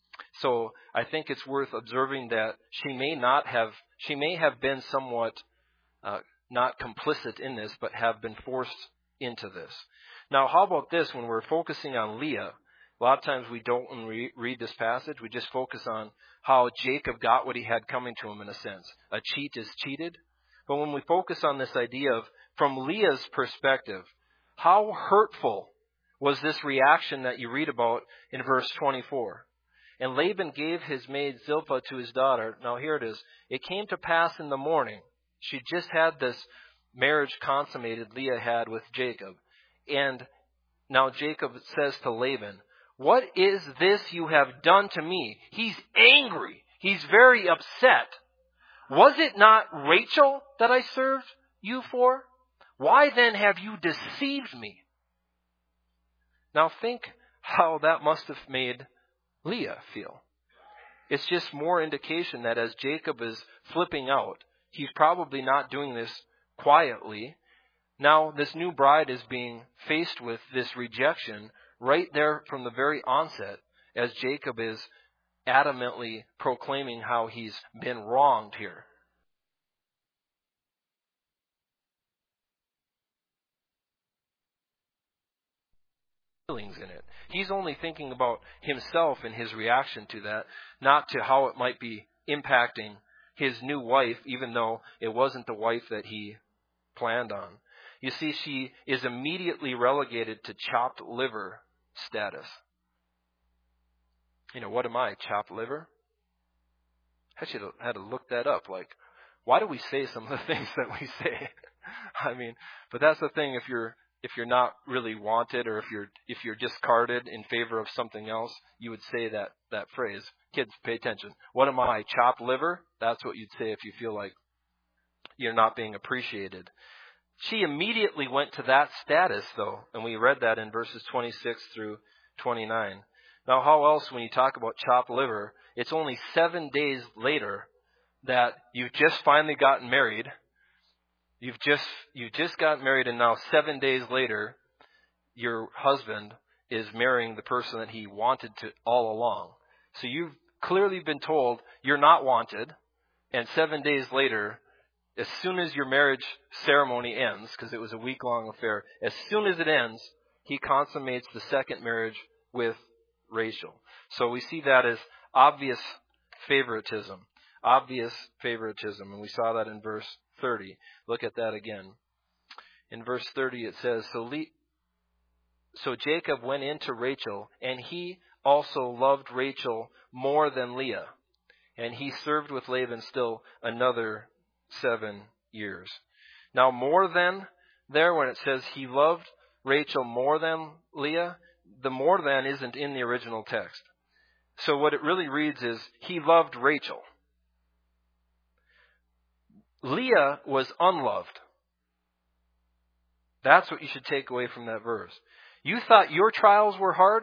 Speaker 1: So I think it's worth observing that she may not have, she may have been somewhat uh, not complicit in this, but have been forced into this. Now, how about this when we're focusing on Leah? A lot of times we don't, when we read this passage, we just focus on how Jacob got what he had coming to him in a sense. A cheat is cheated. But when we focus on this idea of, from Leah's perspective, how hurtful was this reaction that you read about in verse twenty-four? And Laban gave his maid Zilpah to his daughter. Now here it is. It came to pass in the morning. She just had this marriage consummated Leah had with Jacob. And now Jacob says to Laban, "What is this you have done to me?" He's angry. He's very upset. "Was it not Rachel that I served you for? Why then have you deceived me?" Now think how that must have made Leah feel. It's just more indication that as Jacob is flipping out, he's probably not doing this quietly. Now this new bride is being faced with this rejection right there from the very onset, as Jacob is adamantly proclaiming how he's been wronged here. Feelings in it. He's only thinking about himself and his reaction to that, not to how it might be impacting his new wife, even though it wasn't the wife that he planned on. You see, she is immediately relegated to chopped liver status. You know, what am I, chopped liver? I should have had to look that up. Like, why do we say some of the things that we say? I mean, but that's the thing. If you're if you're not really wanted, or if you're if you're discarded in favor of something else, you would say that that phrase. Kids, pay attention. What am I, chopped liver? That's what you'd say if you feel like you're not being appreciated. She immediately went to that status, though, and we read that in verses twenty-six through twenty-nine. Now, how else, when you talk about chopped liver, it's only seven days later that you've just finally gotten married. You've just you've just gotten married, and now seven days later, your husband is marrying the person that he wanted to all along. So you've clearly been told you're not wanted, and seven days later, as soon as your marriage ceremony ends, because it was a week-long affair, as soon as it ends, he consummates the second marriage with Rachel. So we see that as obvious favoritism. Obvious favoritism. And we saw that in verse thirty. Look at that again. In verse thirty it says, So, Le- so Jacob went in to Rachel, and he also loved Rachel more than Leah. And he served with Laban still another seven years. Now, more than there, when it says he loved Rachel more than Leah, the more than isn't in the original text. So what it really reads is, he loved Rachel. Leah was unloved. That's what you should take away from that verse. You thought your trials were hard?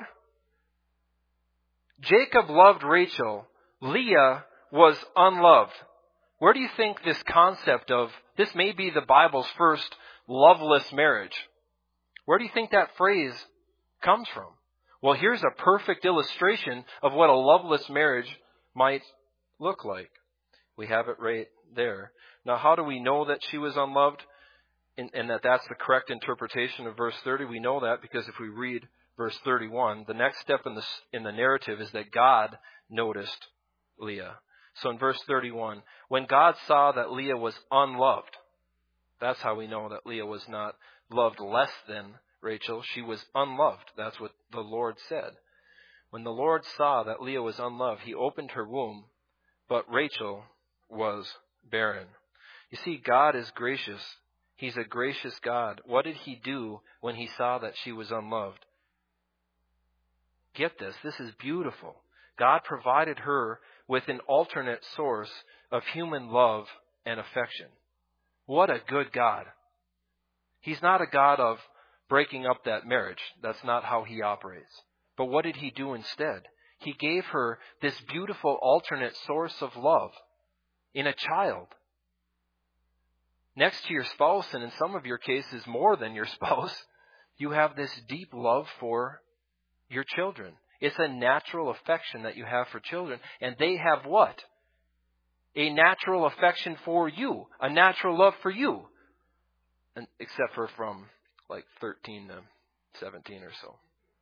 Speaker 1: Jacob loved Rachel. Leah was unloved. Where do you think this concept of, this may be the Bible's first loveless marriage, where do you think that phrase comes from? Well, here's a perfect illustration of what a loveless marriage might look like. We have it right there. Now, how do we know that she was unloved and, and that that's the correct interpretation of verse thirty? We know that because if we read verse thirty-one, the next step in the, in the narrative is that God noticed Leah. So in verse thirty-one, when God saw that Leah was unloved, that's how we know that Leah was not loved less than Rachel. She was unloved. That's what the Lord said. When the Lord saw that Leah was unloved, he opened her womb, but Rachel was barren. You see, God is gracious. He's a gracious God. What did he do when he saw that she was unloved? Get this. This is beautiful. God provided her with an alternate source of human love and affection. What a good God. He's not a God of breaking up that marriage. That's not how he operates. But what did he do instead? He gave her this beautiful alternate source of love in a child. Next to your spouse, and in some of your cases more than your spouse, you have this deep love for your children. It's a natural affection that you have for children. And they have what? A natural affection for you. A natural love for you. And except for from like thirteen to seventeen or so.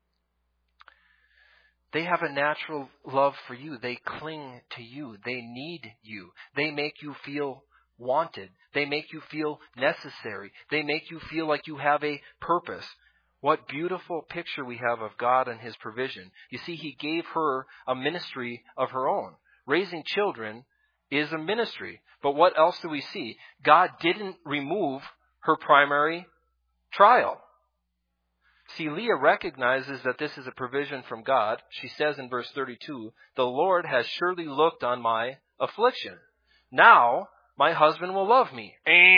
Speaker 1: They have a natural love for you. They cling to you. They need you. They make you feel wanted. They make you feel necessary. They make you feel like you have a purpose. What beautiful picture we have of God and his provision. You see, he gave her a ministry of her own. Raising children is a ministry. But what else do we see? God didn't remove her primary trial. See, Leah recognizes that this is a provision from God. She says in verse thirty-two, the Lord has surely looked on my affliction. Now my husband will love me. Eh.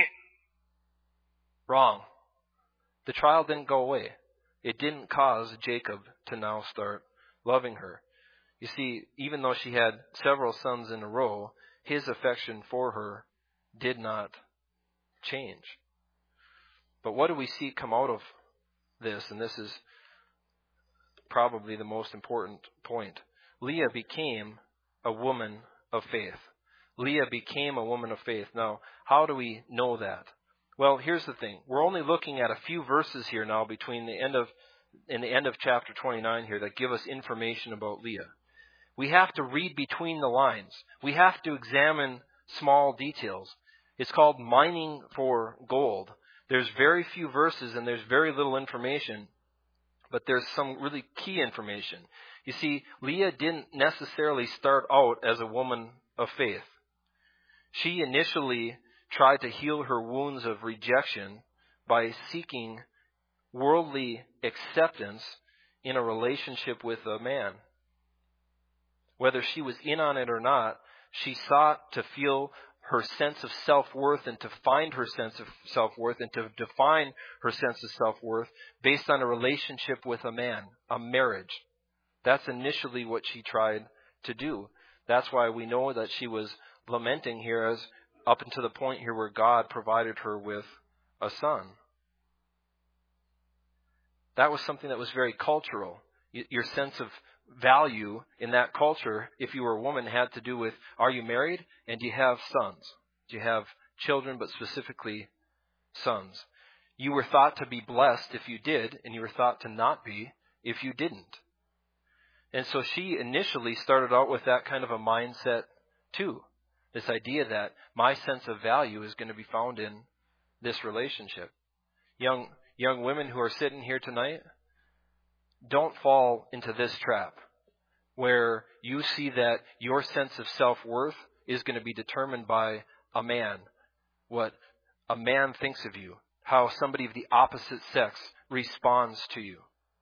Speaker 1: Wrong. The trial didn't go away. It didn't cause Jacob to now start loving her. You see, even though she had several sons in a row, his affection for her did not change. But what do we see come out of this? And this is probably the most important point. Leah became a woman of faith. Leah became a woman of faith. Now, how do we know that? Well, here's the thing. We're only looking at a few verses here now between the end of in the end of chapter twenty-nine here that give us information about Leah. We have to read between the lines. We have to examine small details. It's called mining for gold. There's very few verses and there's very little information, but there's some really key information. You see, Leah didn't necessarily start out as a woman of faith. She initially tried to heal her wounds of rejection by seeking worldly acceptance in a relationship with a man. Whether she was in on it or not, she sought to feel her sense of self-worth and to find her sense of self-worth and to define her sense of self-worth based on a relationship with a man, a marriage. That's initially what she tried to do. That's why we know that she was lamenting here as up until the point here where God provided her with a son. That was something that was very cultural. Your sense of value in that culture, if you were a woman, had to do with, are you married and do you have sons? Do you have children, but specifically sons? You were thought to be blessed if you did, and you were thought to not be if you didn't. And so she initially started out with that kind of a mindset too. This idea that my sense of value is going to be found in this relationship. Young young women who are sitting here tonight, don't fall into this trap where you see that your sense of self-worth is going to be determined by a man, what a man thinks of you, how somebody of the opposite sex responds to you.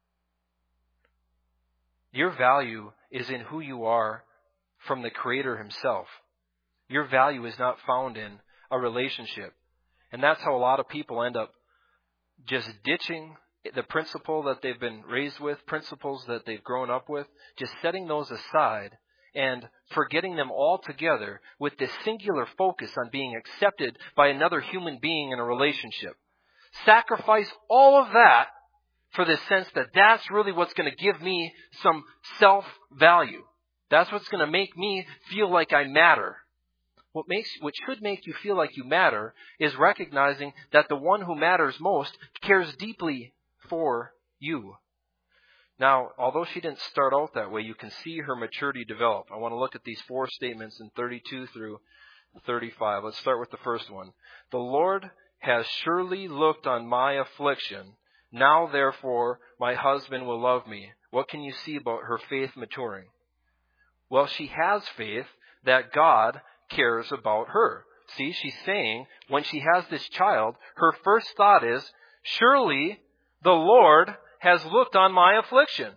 Speaker 1: Your value is in who you are from the Creator Himself. Your value is not found in a relationship. And that's how a lot of people end up just ditching the principle that they've been raised with, principles that they've grown up with, just setting those aside and forgetting them altogether with this singular focus on being accepted by another human being in a relationship. Sacrifice all of that for the sense that that's really what's going to give me some self-value. That's what's going to make me feel like I matter. What makes, what should make you feel like you matter is recognizing that the one who matters most cares deeply for you. Now, although she didn't start out that way, you can see her maturity develop. I want to look at these four statements in thirty-two through thirty-five. Let's start with the first one. The Lord has surely looked on my affliction. Now, therefore, my husband will love me. What can you see about her faith maturing? Well, she has faith that God cares about her. See, she's saying when she has this child, her first thought is, surely the Lord has looked on my affliction.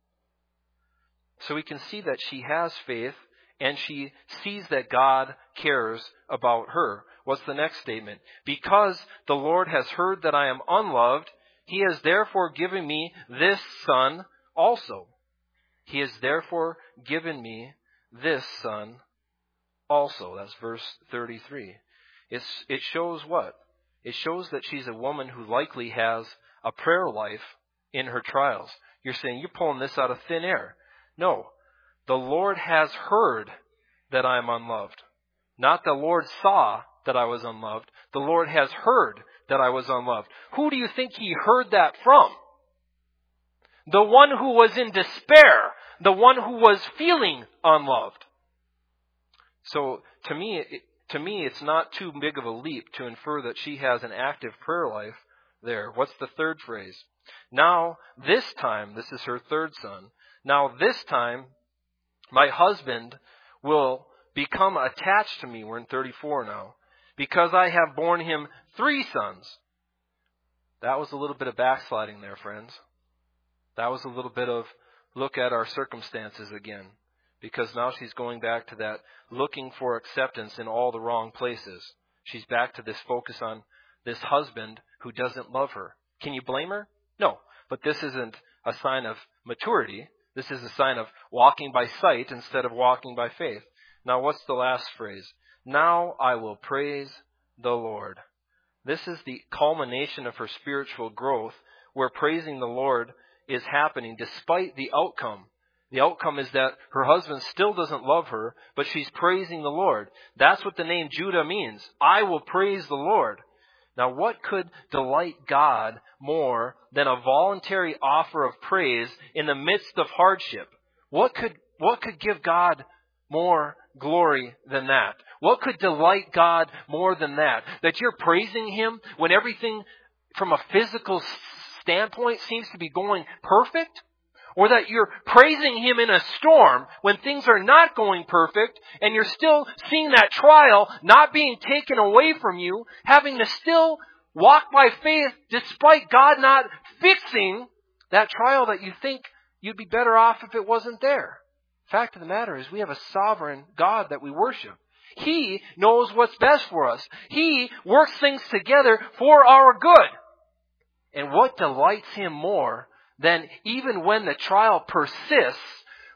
Speaker 1: So we can see that she has faith and she sees that God cares about her. What's the next statement? Because the Lord has heard that I am unloved, He has therefore given me this son also. He has therefore given me this son also. That's verse thirty-three. It's, it shows what? It shows that she's a woman who likely has a prayer life in her trials. You're saying, you're pulling this out of thin air. No. The Lord has heard that I am unloved. Not the Lord saw that I was unloved. The Lord has heard that I was unloved. Who do you think He heard that from? The one who was in despair. The one who was feeling unloved. So to me, it, to me, it's not too big of a leap to infer that she has an active prayer life there. What's the third phrase? Now, this time, this is her third son. Now, this time, my husband will become attached to me. We're in thirty-four now. Because I have borne him three sons. That was a little bit of backsliding there, friends. That was a little bit of look at our circumstances again. Because now she's going back to that looking for acceptance in all the wrong places. She's back to this focus on this husband who doesn't love her. Can you blame her? No. But this isn't a sign of maturity. This is a sign of walking by sight instead of walking by faith. Now, what's the last phrase? Now I will praise the Lord. This is the culmination of her spiritual growth, where praising the Lord is happening despite the outcome. The outcome is that her husband still doesn't love her, but she's praising the Lord. That's what the name Judah means. I will praise the Lord. Now, what could delight God more than a voluntary offer of praise in the midst of hardship? What could, what could give God more glory than that? What could delight God more than that? That you're praising Him when everything from a physical standpoint seems to be going perfect? Or that you're praising Him in a storm when things are not going perfect and you're still seeing that trial not being taken away from you, having to still walk by faith despite God not fixing that trial that you think you'd be better off if it wasn't there. Fact of the matter is we have a sovereign God that we worship. He knows what's best for us. He works things together for our good. And what delights Him more then even when the trial persists,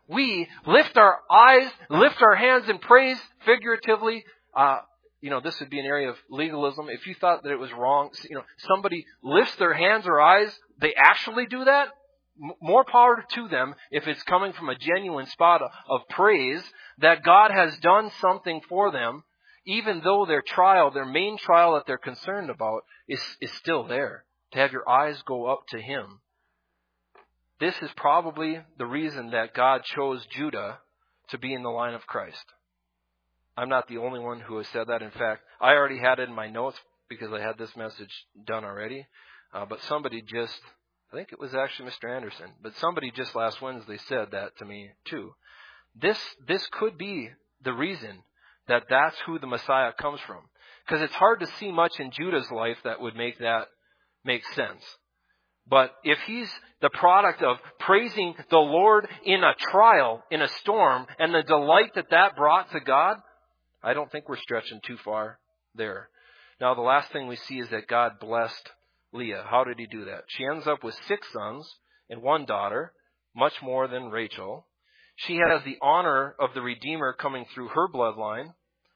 Speaker 1: we lift our eyes, lift our hands in praise, figuratively. Uh, you know, this would be an area of legalism. If you thought that it was wrong, you know, somebody lifts their hands or eyes, they actually do that. M- more power to them if it's coming from a genuine spot of, of praise that God has done something for them, even though their trial, their main trial that they're concerned about, is, is still there. To have your eyes go up to Him. This is probably the reason that God chose Judah to be in the line of Christ. I'm not the only one who has said that. In fact, I already had it in my notes because I had this message done already. Uh, but somebody just, I think it was actually Mister Anderson, but somebody just last Wednesday said that to me too. This, this could be the reason that that's who the Messiah comes from. Because it's hard to see much in Judah's life that would make that make sense. But if he's the product of praising the Lord in a trial, in a storm, and the delight that that brought to God, I don't think we're stretching too far there. Now, the last thing we see is that God blessed Leah. How did He do that? She ends up with six sons and one daughter, much more than Rachel. She has the honor of the Redeemer coming through her bloodline.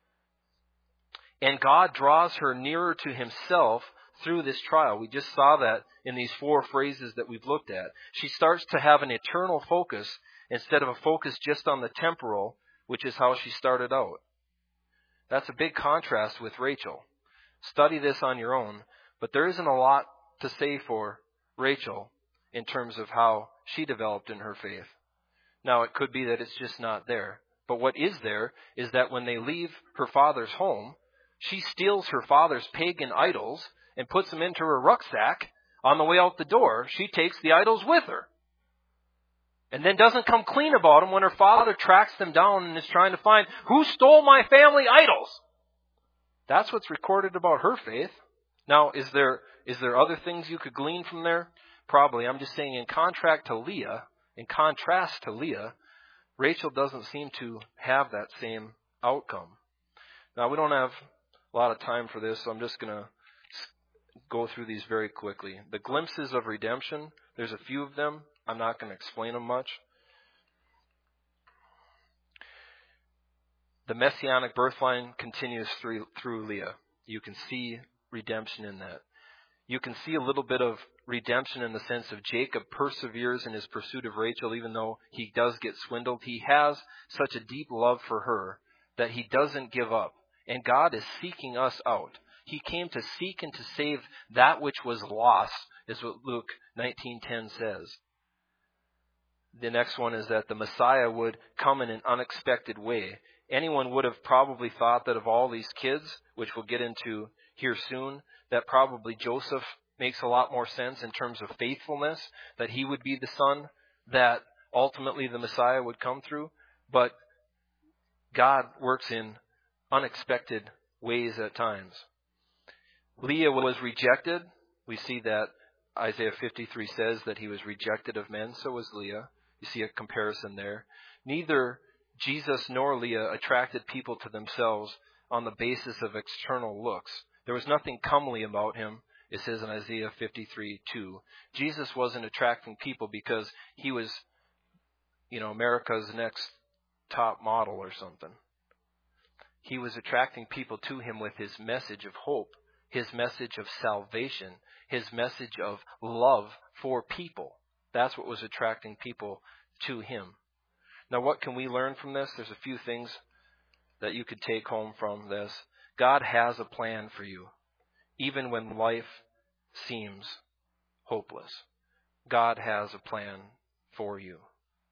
Speaker 1: And God draws her nearer to Himself through this trial. We just saw that in these four phrases that we've looked at. She starts to have an eternal focus instead of a focus just on the temporal, which is how she started out. That's a big contrast with Rachel. Study this on your own, but there isn't a lot to say for Rachel in terms of how she developed in her faith. Now, it could be that it's just not there. But what is there is that when they leave her father's home, she steals her father's pagan idols and puts them into her rucksack. On the way out the door, she takes the idols with her. And then doesn't come clean about them when her father tracks them down and is trying to find who stole my family idols. That's what's recorded about her faith. Now, is there is there other things you could glean from there? Probably. I'm just saying in contrast to Leah, in contrast to Leah, Rachel doesn't seem to have that same outcome. Now, we don't have a lot of time for this, so I'm just going to go through these very quickly. The glimpses of redemption, there's a few of them. I'm not going to explain them much. The messianic birth line continues through, through Leah. You can see redemption in that. You can see a little bit of redemption in the sense of Jacob perseveres in his pursuit of Rachel, even though he does get swindled. He has such a deep love for her that he doesn't give up. And God is seeking us out. He came to seek and to save that which was lost, is what Luke nineteen ten says. The next one is that the Messiah would come in an unexpected way. Anyone would have probably thought that of all these kids, which we'll get into here soon, that probably Joseph makes a lot more sense in terms of faithfulness, that he would be the son that ultimately the Messiah would come through. But God works in unexpected ways at times. Leah was rejected. We see that Isaiah fifty-three says that he was rejected of men. So was Leah. You see a comparison there. Neither Jesus nor Leah attracted people to themselves on the basis of external looks. There was nothing comely about him, it says in Isaiah fifty-three two. Jesus wasn't attracting people because he was, you know, America's next top model or something. He was attracting people to him with his message of hope, his message of salvation, his message of love for people. That's what was attracting people to him. Now, what can we learn from this? There's a few things that you could take home from this. God has a plan for you, even when life seems hopeless. God has a plan for you.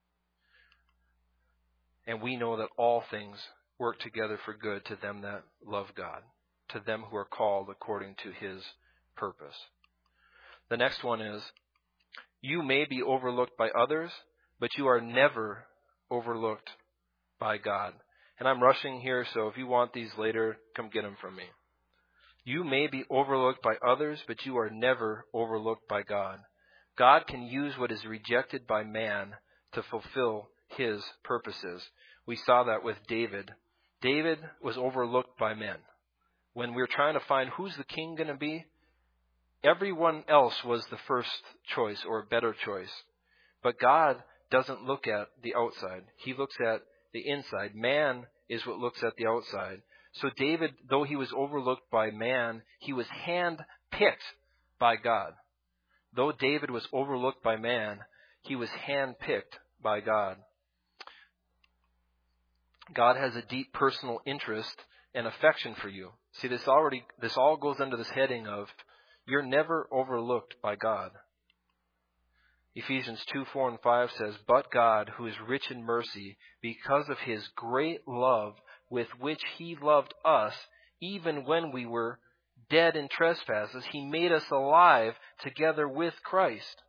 Speaker 1: And we know that all things work together for good to them that love God, to them who are called according to His purpose. The next one is, you may be overlooked by others, but you are never overlooked by God. And I'm rushing here, so if you want these later, come get them from me. You may be overlooked by others, but you are never overlooked by God. God can use what is rejected by man to fulfill His purposes. We saw that with David. David was overlooked by men. When we were trying to find who's the king going to be, everyone else was the first choice or a better choice. But God doesn't look at the outside. He looks at the inside. Man is what looks at the outside. So David, though he was overlooked by man, he was hand-picked by God. Though David was overlooked by man, he was hand-picked by God. God has a deep personal interest and affection for you. See, this already, this all goes under this heading of, you're never overlooked by God. Ephesians two, four, and five says, "But God, who is rich in mercy, because of His great love with which He loved us, even when we were dead in trespasses, He made us alive together with Christ."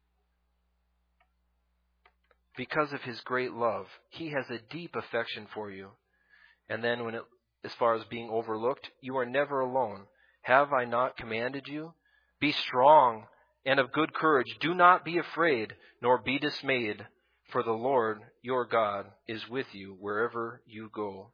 Speaker 1: Because of His great love, He has a deep affection for you. And then when it, as far as being overlooked, you are never alone. "Have I not commanded you? Be strong and of good courage. Do not be afraid, nor be dismayed, for the Lord your God is with you wherever you go."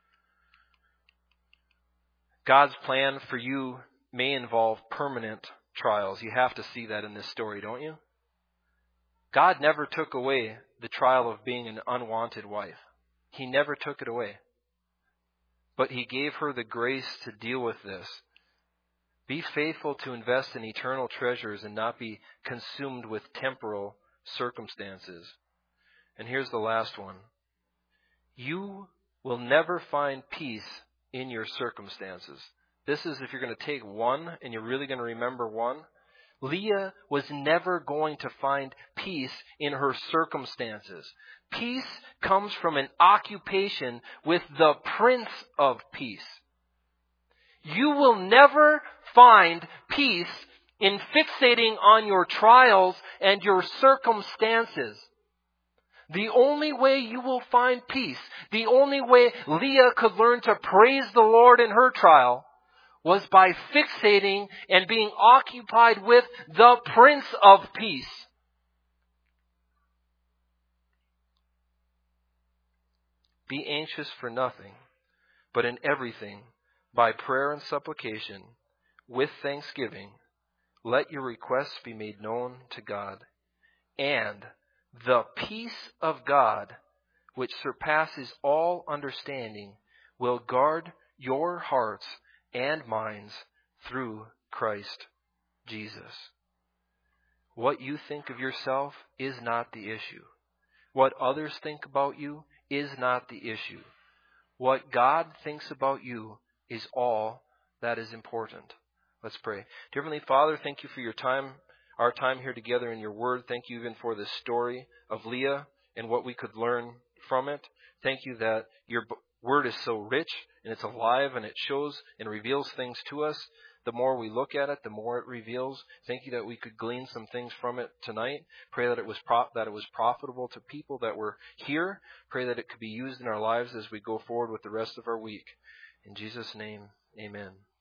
Speaker 1: God's plan for you may involve permanent trials. You have to see that in this story, don't you? God never took away the trial of being an unwanted wife. He never took it away. But He gave her the grace to deal with this. Be faithful to invest in eternal treasures and not be consumed with temporal circumstances. And here's the last one. You will never find peace in your circumstances. This is if you're going to take one and you're really going to remember one. Leah was never going to find peace in her circumstances. Peace comes from an occupation with the Prince of Peace. You will never find peace in fixating on your trials and your circumstances. The only way you will find peace, the only way Leah could learn to praise the Lord in her trial, was by fixating and being occupied with the Prince of Peace. Be anxious for nothing, but in everything, by prayer and supplication, with thanksgiving, let your requests be made known to God. And the peace of God, which surpasses all understanding, will guard your hearts and minds through Christ Jesus. What you think of yourself is not the issue. What others think about you is not the issue. What God thinks about you is all that is important. Let's pray. Dear Heavenly Father, thank you for your time, our time here together in your word. Thank you even for this story of Leah and what we could learn from it. Thank you that your word is so rich and it's alive and it shows and reveals things to us. The more we look at it, the more it reveals. Thank you that we could glean some things from it tonight. Pray that it was pro- that it was profitable to people that were here. Pray that it could be used in our lives as we go forward with the rest of our week. In Jesus' name, amen.